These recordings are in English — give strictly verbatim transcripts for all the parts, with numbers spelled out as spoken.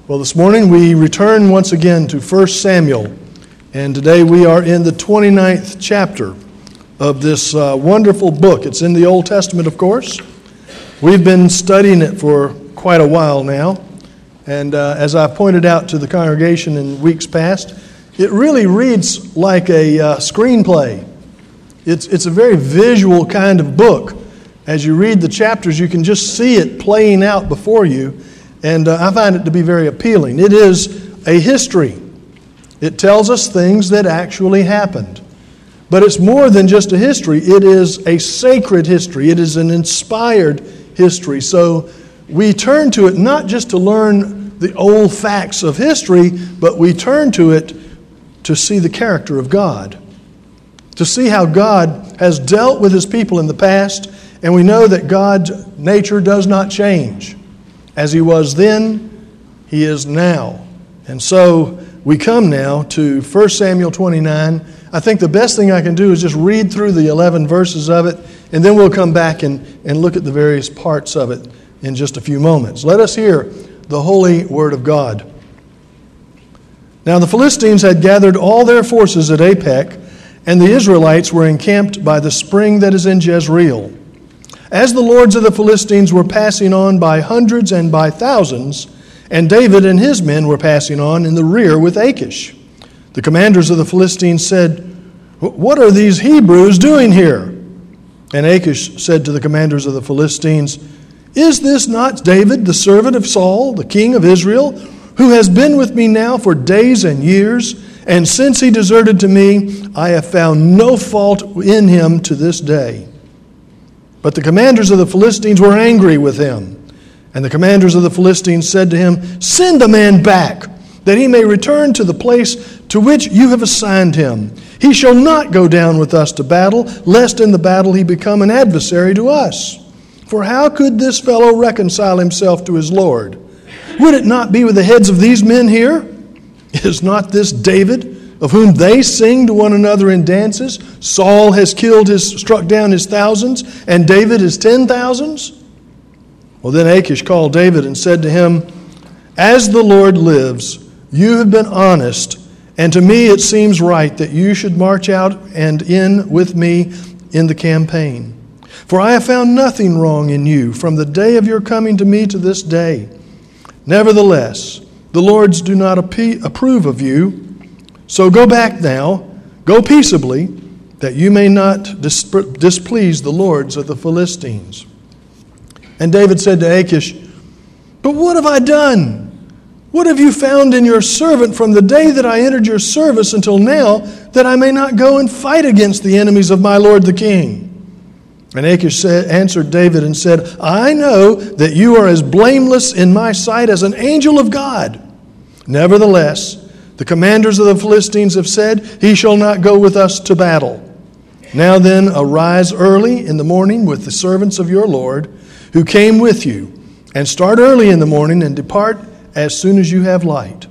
Well, this morning we return once again to First Samuel, and today we are in the twenty-ninth chapter of this uh, wonderful book. It's in the Old Testament, of course. We've been studying it for quite a while now, and uh, as I pointed out to the congregation in weeks past, it really reads like a uh, screenplay. It's, it's a very visual kind of book. As you read the chapters, you can just see it playing out before you. And uh, I find it to be very appealing. It is a history. It tells us things that actually happened. But it's more than just a history. It is a sacred history. It is an inspired history. So we turn to it not just to learn the old facts of history, but we turn to it to see the character of God, to see how God has dealt with His people in the past. And we know that God's nature does not change. As He was then, He is now. And so we come now to First Samuel twenty-nine. I think the best thing I can do is just read through the eleven verses of it, and then we'll come back and, and look at the various parts of it in just a few moments. Let us hear the holy word of God. Now the Philistines had gathered all their forces at Aphek, and the Israelites were encamped by the spring that is in Jezreel. As the lords of the Philistines were passing on by hundreds and by thousands, and David and his men were passing on in the rear with Achish, the commanders of the Philistines said, "What are these Hebrews doing here?" And Achish said to the commanders of the Philistines, "Is this not David, the servant of Saul, the king of Israel, who has been with me now for days and years? And since he deserted to me, I have found no fault in him to this day." But the commanders of the Philistines were angry with him. And the commanders of the Philistines said to him, "Send a man back, that he may return to the place to which you have assigned him. He shall not go down with us to battle, lest in the battle he become an adversary to us. For how could this fellow reconcile himself to his Lord? Would it not be with the heads of these men here? Is not this David, of whom they sing to one another in dances? Saul has killed his, struck down his thousands, and David his ten thousands?" Well, then Achish called David and said to him, "As the Lord lives, you have been honest, and to me it seems right that you should march out and in with me in the campaign. For I have found nothing wrong in you from the day of your coming to me to this day. Nevertheless, the lords do not approve of you. So go back now, go peaceably, that you may not displease the lords of the Philistines." And David said to Achish, "But what have I done? What have you found in your servant from the day that I entered your service until now, that I may not go and fight against the enemies of my lord the king?" And Achish said, answered David and said, "I know that you are as blameless in my sight as an angel of God. Nevertheless, the commanders of the Philistines have said, 'He shall not go with us to battle.' Now then, arise early in the morning with the servants of your Lord, who came with you, and start early in the morning and depart as soon as you have light."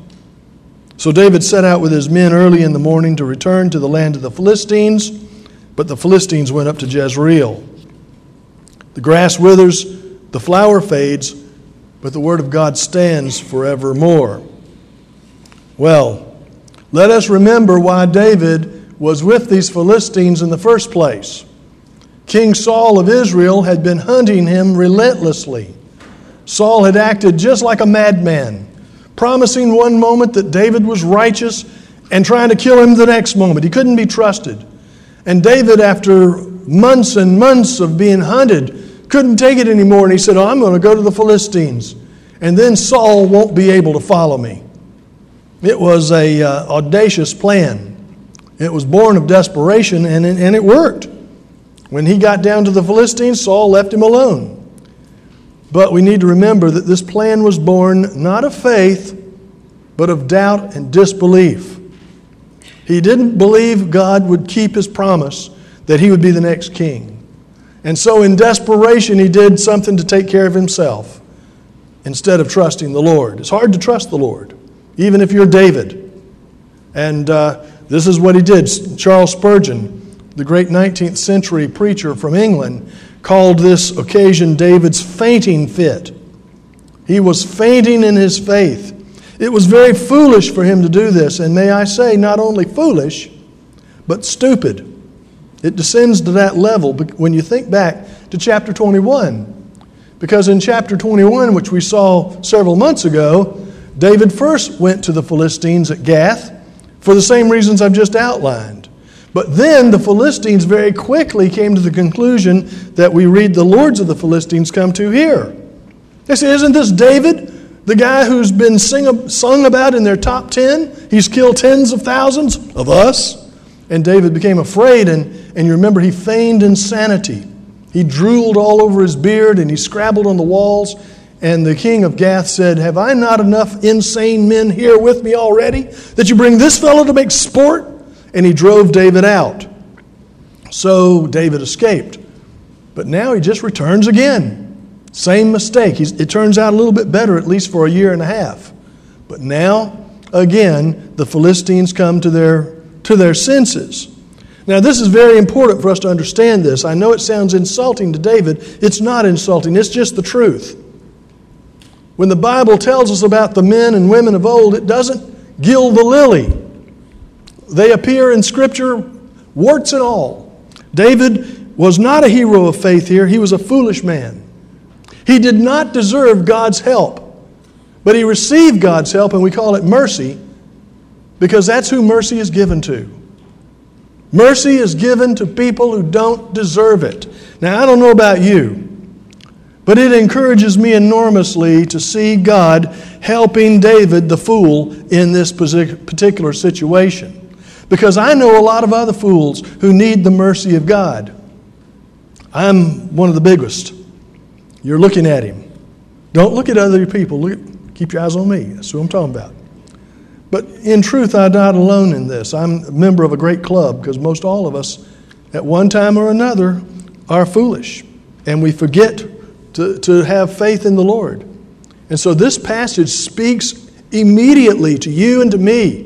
So David set out with his men early in the morning to return to the land of the Philistines, but the Philistines went up to Jezreel. The grass withers, the flower fades, but the word of God stands forevermore. Well, let us remember why David was with these Philistines in the first place. King Saul of Israel had been hunting him relentlessly. Saul had acted just like a madman, promising one moment that David was righteous and trying to kill him the next moment. He couldn't be trusted. And David, after months and months of being hunted, couldn't take it anymore, and he said, "Oh, I'm going to go to the Philistines, and then Saul won't be able to follow me." It was an uh, audacious plan. It was born of desperation, and, and it worked. When he got down to the Philistines, Saul left him alone. But we need to remember that this plan was born not of faith, but of doubt and disbelief. He didn't believe God would keep His promise that he would be the next king. And so in desperation, he did something to take care of himself instead of trusting the Lord. It's hard to trust the Lord, even if you're David. And uh, this is what he did. Charles Spurgeon, the great nineteenth century preacher from England, called this occasion David's fainting fit. He was fainting in his faith. It was very foolish for him to do this, and may I say, not only foolish, but stupid. It descends to that level when you think back to chapter twenty-one. Because in chapter twenty-one, which we saw several months ago, David first went to the Philistines at Gath for the same reasons I've just outlined. But then the Philistines very quickly came to the conclusion that we read the lords of the Philistines come to here. They say, isn't this David, the guy who's been sing, sung about in their top ten? He's killed tens of thousands of us. And David became afraid, and, and you remember he feigned insanity. He drooled all over his beard, and he scrabbled on the walls. And the king of Gath said, have I not enough insane men here with me already, that you bring this fellow to make sport? And he drove David out. So David escaped. But now he just returns again. Same mistake. He's, it turns out a little bit better, at least for a year and a half. But now, again, the Philistines come to their, to their senses. Now, this is very important for us to understand this. I know it sounds insulting to David. It's not insulting. It's just the truth. When the Bible tells us about the men and women of old, it doesn't gild the lily. They appear in Scripture, warts and all. David was not a hero of faith here. He was a foolish man. He did not deserve God's help, but he received God's help, and we call it mercy, because that's who mercy is given to. Mercy is given to people who don't deserve it. Now, I don't know about you, but it encourages me enormously to see God helping David, the fool, in this particular situation. Because I know a lot of other fools who need the mercy of God. I'm one of the biggest. You're looking at him. Don't look at other people. Look at, keep your eyes on me. That's who I'm talking about. But in truth, I'm not alone in this. I'm a member of a great club because most all of us, at one time or another, are foolish. And we forget to, to have faith in the Lord. And so this passage speaks immediately to you and to me.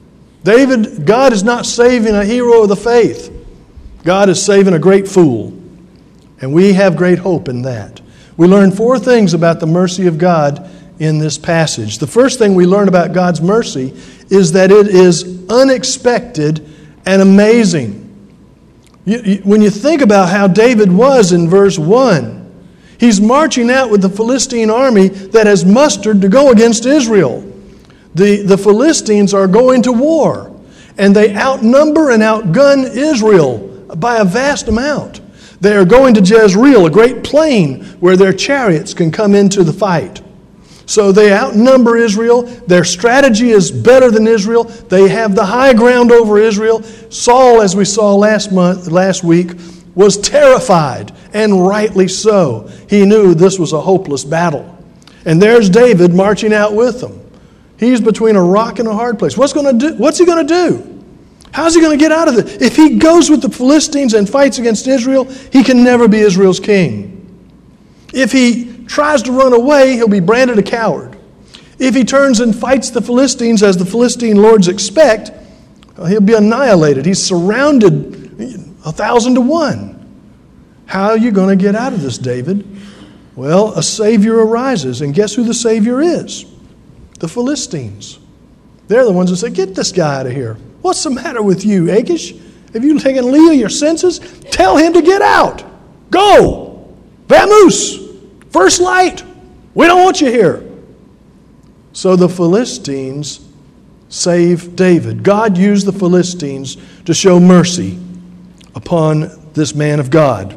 David, God is not saving a hero of the faith. God is saving a great fool. And we have great hope in that. We learn four things about the mercy of God in this passage. The first thing we learn about God's mercy is that it is unexpected and amazing. You, you, when you think about how David was in verse one, he's marching out with the Philistine army that has mustered to go against Israel. The, the Philistines are going to war, and they outnumber and outgun Israel by a vast amount. They are going to Jezreel, a great plain where their chariots can come into the fight. So they outnumber Israel. Their strategy is better than Israel. They have the high ground over Israel. Saul, as we saw last month, last week, was terrified, and rightly so. He knew this was a hopeless battle. And there's David marching out with them. He's between a rock and a hard place. What's going to do? What's he going to do? How's he going to get out of it? If he goes with the Philistines and fights against Israel, he can never be Israel's king. If he tries to run away, he'll be branded a coward. If he turns and fights the Philistines as the Philistine lords expect, he'll be annihilated. He's surrounded a thousand to one. How are you going to get out of this, David? Well, a Savior arises, and guess who the Savior is? The Philistines. They're the ones that say, get this guy out of here. What's the matter with you, Achish? Have you taken leave of your senses? Tell him to get out. Go. Vamoose. First light. We don't want you here. So the Philistines save David. God used the Philistines to show mercy upon this man of God.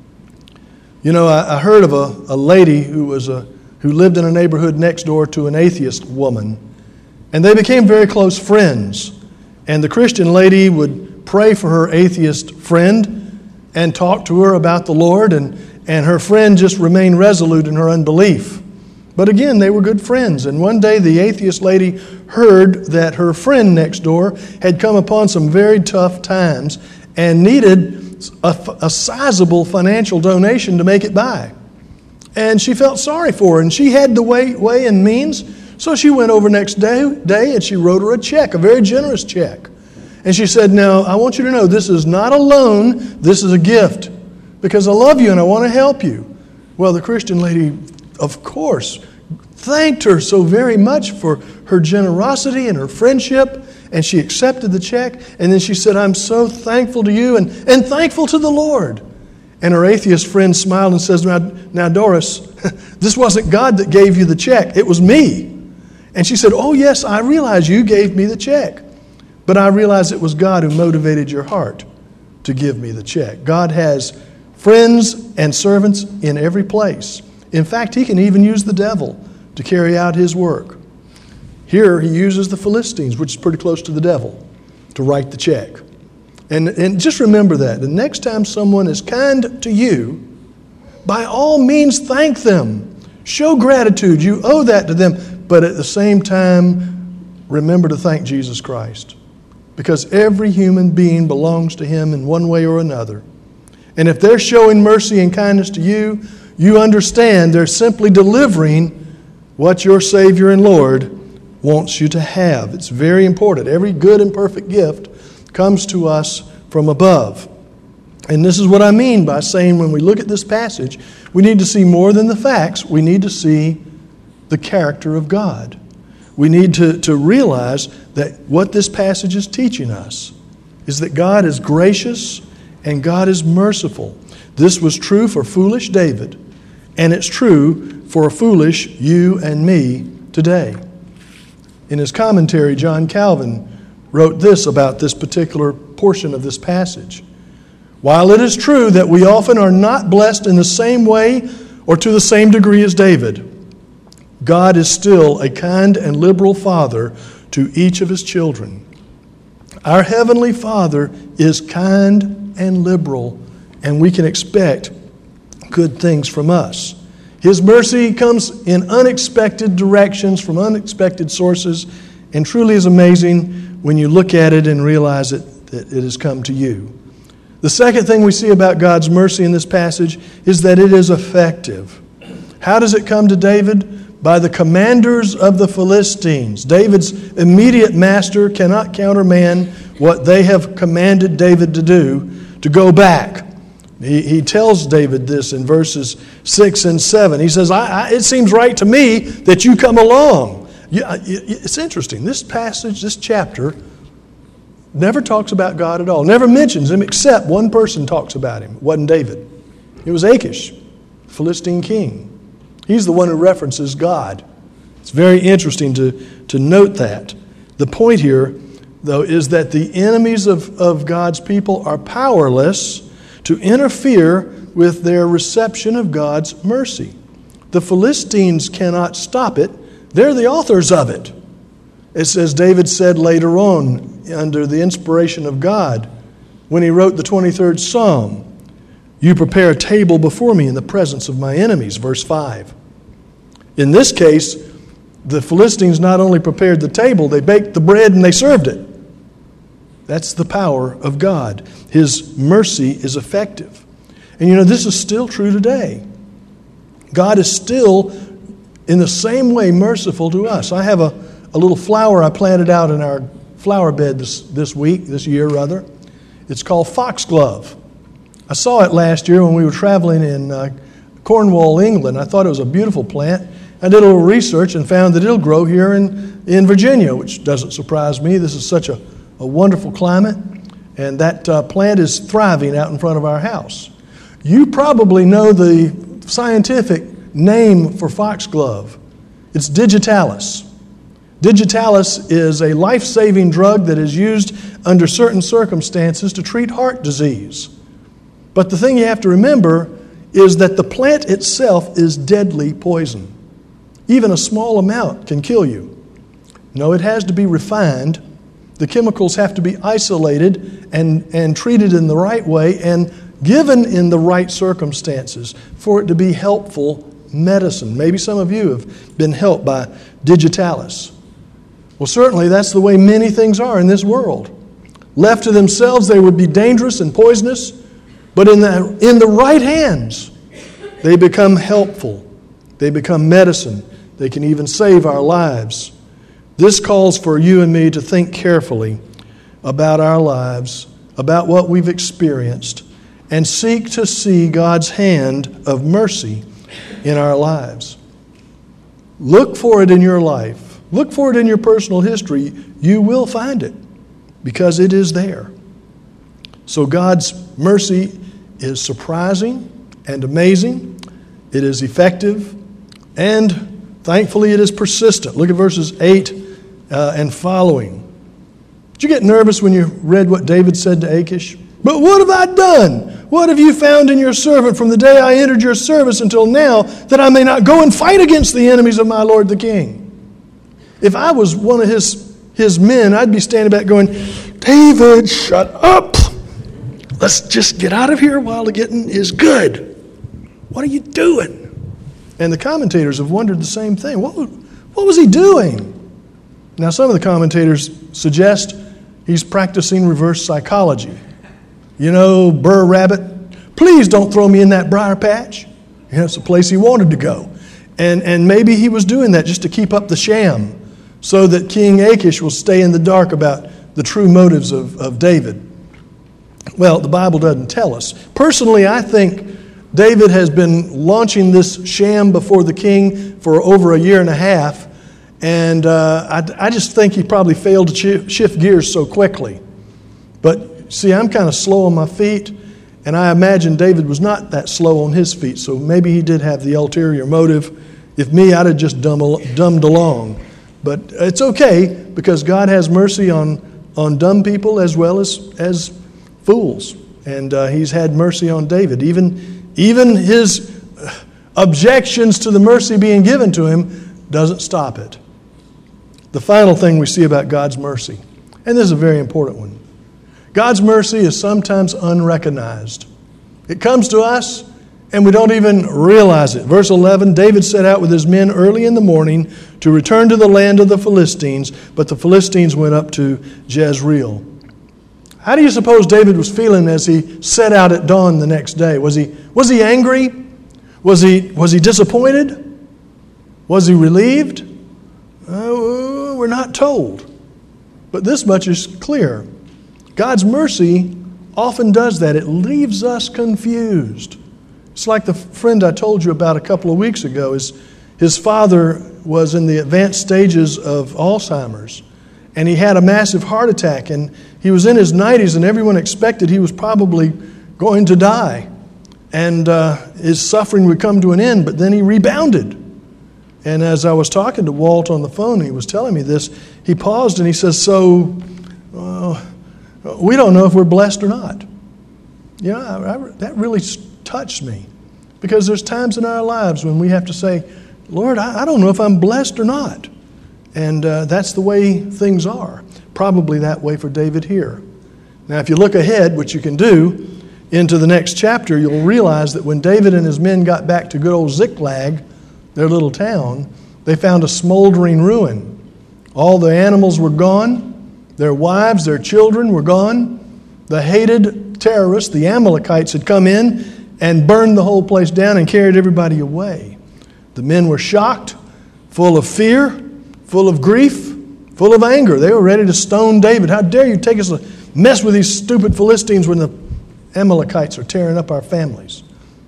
You know, I, I heard of a, a lady who was a who lived in a neighborhood next door to an atheist woman. And they became very close friends. And the Christian lady would pray for her atheist friend and talk to her about the Lord. And, and her friend just remained resolute in her unbelief. But again, they were good friends. And one day the atheist lady heard that her friend next door had come upon some very tough times and needed a, a sizable financial donation to make it by. And she felt sorry for her, and she had the way, way and means. So she went over next day, day and she wrote her a check, a very generous check. And she said, now, I want you to know this is not a loan, this is a gift, because I love you and I want to help you. Well, the Christian lady, of course, thanked her so very much for her generosity and her friendship, and she accepted the check, and then she said, I'm so thankful to you and, and thankful to the Lord. And her atheist friend smiled and says, now, now Doris, this wasn't God that gave you the check, it was me. And she said, oh yes, I realize you gave me the check, but I realize it was God who motivated your heart to give me the check. God has friends and servants in every place. In fact, He can even use the devil to carry out His work. Here He uses the Philistines, which is pretty close to the devil, to write the check. And, and just remember that. The next time someone is kind to you, by all means thank them. Show gratitude. You owe that to them. But at the same time, remember to thank Jesus Christ. Because every human being belongs to Him in one way or another. And if they're showing mercy and kindness to you, you understand they're simply delivering what your Savior and Lord wants you to have. It's very important. Every good and perfect gift comes to us from above. And this is what I mean by saying when we look at this passage, we need to see more than the facts. We need to see the character of God. We need to, to realize that what this passage is teaching us is that God is gracious and God is merciful. This was true for foolish David, and it's true for foolish you and me today. In his commentary, John Calvin wrote this about this particular portion of this passage. While it is true that we often are not blessed in the same way or to the same degree as David, God is still a kind and liberal Father to each of His children. Our Heavenly Father is kind and liberal, and we can expect good things from us. His mercy comes in unexpected directions from unexpected sources, and truly is amazing when you look at it and realize it, that it has come to you. The second thing we see about God's mercy in this passage is that it is effective. How does it come to David? By the commanders of the Philistines. David's immediate master cannot countermand what they have commanded David to do, to go back. He, he tells David this in verses six and seven. He says, I, I, it seems right to me that you come along. Yeah, it's interesting. This passage, this chapter, never talks about God at all. Never mentions Him, except one person talks about Him. It wasn't David. It was Achish, the Philistine king. He's the one who references God. It's very interesting to, to note that. The point here, though, is that the enemies of, of God's people are powerless to interfere with their reception of God's mercy. The Philistines cannot stop it. They're the authors of it. It's as David said later on under the inspiration of God when he wrote the twenty-third Psalm. You prepare a table before me in the presence of my enemies, verse five. In this case, the Philistines not only prepared the table, they baked the bread and they served it. That's the power of God. His mercy is effective. And you know, this is still true today. God is still, in the same way, merciful to us. I have a, a little flower I planted out in our flower bed this, this week, this year rather. It's called foxglove. I saw it last year when we were traveling in uh, Cornwall, England. I thought it was a beautiful plant. I did a little research and found that it'll grow here in, in Virginia, which doesn't surprise me. This is such a A wonderful climate, and that uh, plant is thriving out in front of our house. You probably know the scientific name for foxglove. It's digitalis. Digitalis is a life-saving drug that is used under certain circumstances to treat heart disease. But the thing you have to remember is that the plant itself is deadly poison. Even a small amount can kill you. No, it has to be refined. The chemicals have to be isolated and, and treated in the right way and given in the right circumstances for it to be helpful medicine. Maybe some of you have been helped by digitalis. Well, certainly that's the way many things are in this world. Left to themselves, they would be dangerous and poisonous, but in the, in the right hands, they become helpful. They become medicine. They can even save our lives. This calls for you and me to think carefully about our lives, about what we've experienced, and seek to see God's hand of mercy in our lives. Look for it in your life. Look for it in your personal history. You will find it because it is there. So God's mercy is surprising and amazing. It is effective, and thankfully it is persistent. Look at verses eight uh, and following. Did you get nervous when you read what David said to Achish? But what have I done? What have you found in your servant from the day I entered your service until now, that I may not go and fight against the enemies of my lord the king? If I was one of his, his men, I'd be standing back going, David, shut up. Let's just get out of here while the getting is good. What are you doing? And the commentators have wondered the same thing. What, what was he doing? Now, some of the commentators suggest he's practicing reverse psychology. You know, Burr Rabbit, please don't throw me in that briar patch. You know, it's the place he wanted to go. And, and maybe he was doing that just to keep up the sham so that King Achish will stay in the dark about the true motives of, of David. Well, the Bible doesn't tell us. Personally, I think David has been launching this sham before the king for over a year and a half, and uh, I, I just think he probably failed to ch- shift gears so quickly. But see, I'm kind of slow on my feet, and I imagine David was not that slow on his feet, so maybe he did have the ulterior motive. If me, I'd have just dumb, dumbed along. But it's okay, because God has mercy on, on dumb people as well as, as fools. And uh, he's had mercy on David. Even, even his objections to the mercy being given to him doesn't stop it. The final thing we see about God's mercy, and this is a very important one. God's mercy is sometimes unrecognized. It comes to us and we don't even realize it. Verse eleven, David set out with his men early in the morning to return to the land of the Philistines, but the Philistines went up to Jezreel. How do you suppose David was feeling as he set out at dawn the next day? Was he, was he angry? Was he, was he disappointed? Was he relieved? Uh, we're not told. But this much is clear. God's mercy often does that. It leaves us confused. It's like the friend I told you about a couple of weeks ago. His, his father was in the advanced stages of Alzheimer's, and he had a massive heart attack, and he was in his nineties, and everyone expected he was probably going to die, and uh, his suffering would come to an end, but then he rebounded. And as I was talking to Walt on the phone, he was telling me this, he paused and he says, so uh, we don't know if we're blessed or not. You know, I, I, that really touched me, because there's times in our lives when we have to say, Lord, I, I don't know if I'm blessed or not. And uh, that's the way things are. Probably that way for David here. Now, if you look ahead, which you can do, into the next chapter, you'll realize that when David and his men got back to good old Ziklag, their little town, they found a smoldering ruin. All the animals were gone. Their wives, their children were gone. The hated terrorists, the Amalekites, had come in and burned the whole place down and carried everybody away. The men were shocked, full of fear, full of grief, full of anger. They were ready to stone David. How dare you take us to mess with these stupid Philistines when the Amalekites are tearing up our families?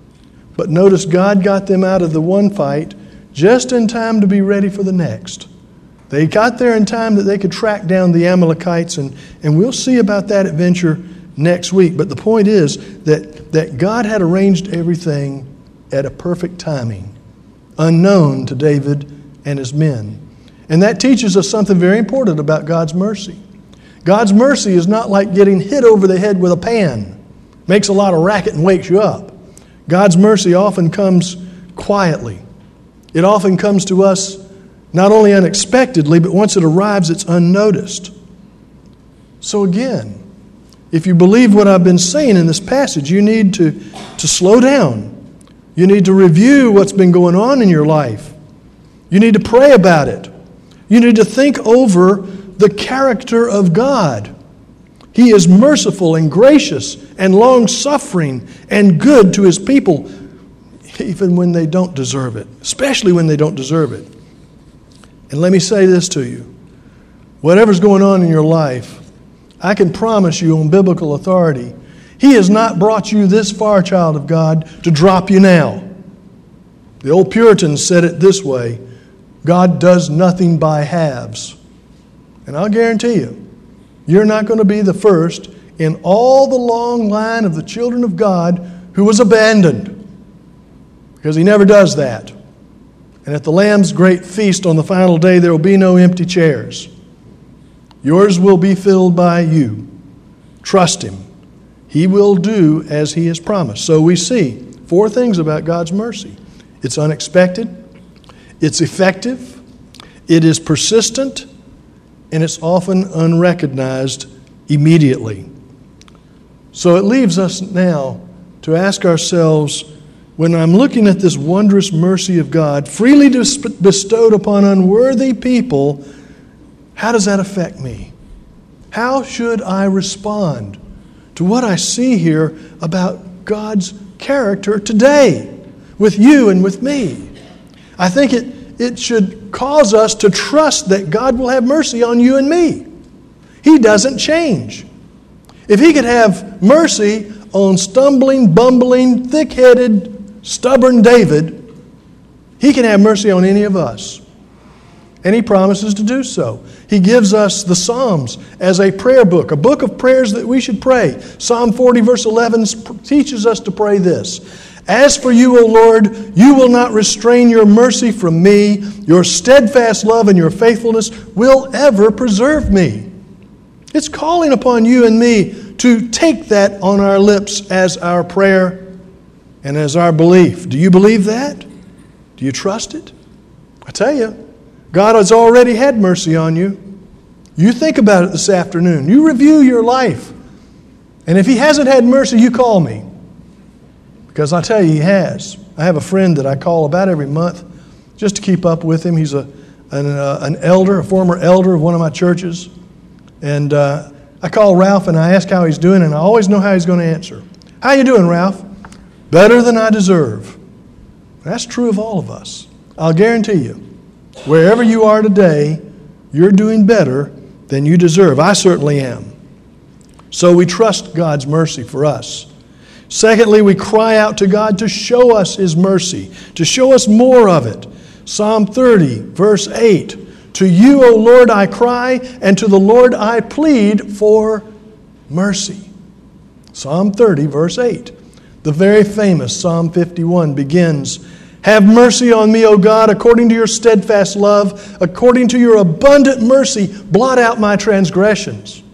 But notice God got them out of the one fight just in time to be ready for the next. They got there in time that they could track down the Amalekites, and, and we'll see about that adventure next week. But the point is that, that God had arranged everything at a perfect timing, unknown to David and his men. And that teaches us something very important about God's mercy. God's mercy is not like getting hit over the head with a pan. Makes a lot of racket and wakes you up. God's mercy often comes quietly. It often comes to us not only unexpectedly, but once it arrives, it's unnoticed. So again, if you believe what I've been saying in this passage, you need to, to slow down. You need to review what's been going on in your life. You need to pray about it. You need to think over the character of God. He is merciful and gracious and long-suffering and good to His people, even when they don't deserve it, especially when they don't deserve it. And let me say this to you. Whatever's going on in your life, I can promise you on biblical authority, He has not brought you this far, child of God, to drop you now. The old Puritans said it this way, God does nothing by halves. And I'll guarantee you, you're not going to be the first in all the long line of the children of God who was abandoned. Because He never does that. And at the Lamb's great feast on the final day, there will be no empty chairs. Yours will be filled by you. Trust Him. He will do as He has promised. So we see four things about God's mercy. It's unexpected, it's effective, it is persistent, and it's often unrecognized immediately. So it leaves us now to ask ourselves, when I'm looking at this wondrous mercy of God, freely bestowed upon unworthy people, how does that affect me? How should I respond to what I see here about God's character today with you and with me? I think it, it should cause us to trust that God will have mercy on you and me. He doesn't change. If He could have mercy on stumbling, bumbling, thick-headed, stubborn David, He can have mercy on any of us. And He promises to do so. He gives us the Psalms as a prayer book, a book of prayers that we should pray. Psalm forty verse eleven teaches us to pray this. As for you, O Lord, you will not restrain your mercy from me. Your steadfast love and your faithfulness will ever preserve me. It's calling upon you and me to take that on our lips as our prayer and as our belief. Do you believe that? Do you trust it? I tell you, God has already had mercy on you. You think about it this afternoon. You review your life. And if He hasn't had mercy, you call me. Because I tell you, He has. I have a friend that I call about every month just to keep up with him. He's a, an, uh, an elder, a former elder of one of my churches. And uh, I call Ralph and I ask how he's doing, and I always know how he's going to answer. How you doing, Ralph? Better than I deserve. That's true of all of us. I'll guarantee you, wherever you are today, you're doing better than you deserve. I certainly am. So we trust God's mercy for us. Secondly, we cry out to God to show us His mercy, to show us more of it. Psalm thirty, verse eight. To you, O Lord, I cry, and to the Lord I plead for mercy. Psalm thirty, verse eight. The very famous Psalm fifty-one begins, have mercy on me, O God, according to your steadfast love, according to your abundant mercy, blot out my transgressions.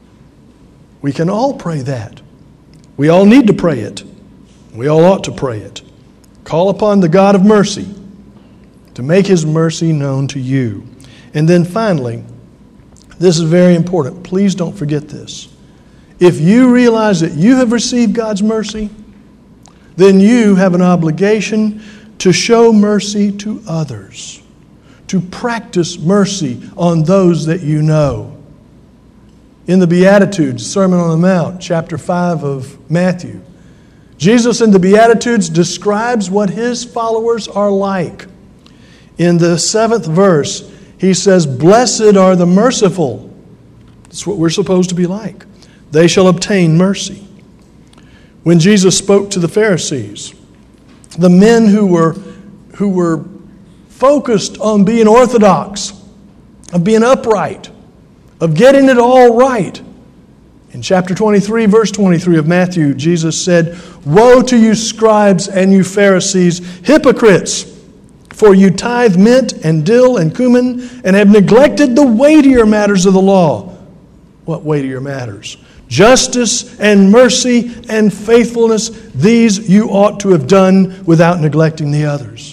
We can all pray that. We all need to pray it. We all ought to pray it. Call upon the God of mercy to make His mercy known to you. And then finally, this is very important. Please don't forget this. If you realize that you have received God's mercy, then you have an obligation to show mercy to others, to practice mercy on those that you know. In the Beatitudes, Sermon on the Mount, chapter five of Matthew, Jesus in the Beatitudes describes what His followers are like. In the seventh verse, He says, blessed are the merciful. That's what we're supposed to be like. They shall obtain mercy. When Jesus spoke to the Pharisees, the men who were, who were focused on being orthodox, of being upright, of getting it all right. In chapter twenty-three, verse twenty-three of Matthew, Jesus said, woe to you scribes and you Pharisees, hypocrites! For you tithe mint and dill and cumin and have neglected the weightier matters of the law. What weightier matters? Justice and mercy and faithfulness, these you ought to have done without neglecting the others.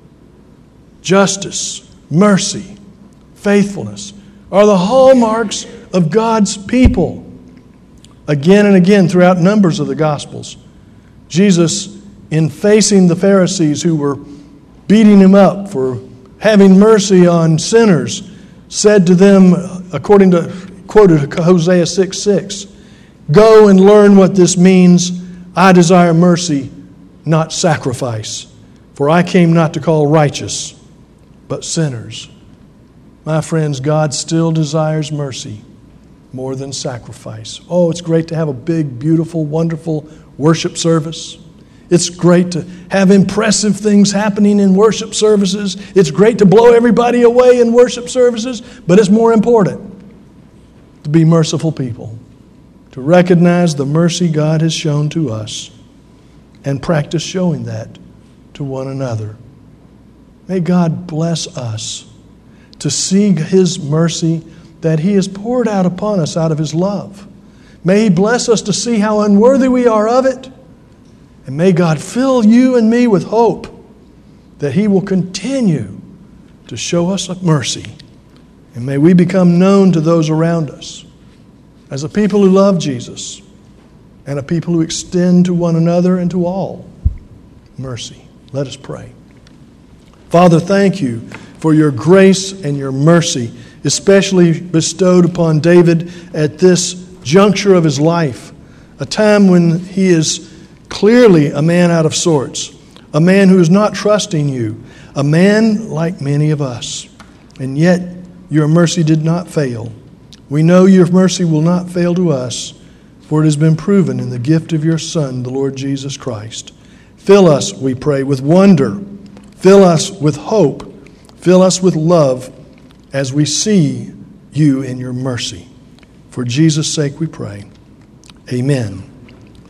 Justice, mercy, faithfulness are the hallmarks of God's people. Again and again throughout numbers of the Gospels, Jesus, in facing the Pharisees who were beating Him up for having mercy on sinners, said to them, according to, quoted Hosea six six, go and learn what this means. I desire mercy, not sacrifice. For I came not to call righteous, but sinners. My friends, God still desires mercy more than sacrifice. Oh, it's great to have a big, beautiful, wonderful worship service. It's great to have impressive things happening in worship services. It's great to blow everybody away in worship services. But it's more important to be merciful people, to recognize the mercy God has shown to us and practice showing that to one another. May God bless us to see His mercy that He has poured out upon us out of His love. May He bless us to see how unworthy we are of it. And may God fill you and me with hope that He will continue to show us mercy. And may we become known to those around us as a people who love Jesus and a people who extend to one another and to all mercy. Let us pray. Father, thank you for your grace and your mercy, especially bestowed upon David at this juncture of his life, a time when he is clearly a man out of sorts, a man who is not trusting you, a man like many of us. And yet your mercy did not fail. We know your mercy will not fail to us, for it has been proven in the gift of your Son, the Lord Jesus Christ. Fill us, we pray, with wonder. Fill us with hope. Fill us with love as we see you in your mercy. For Jesus' sake we pray. Amen.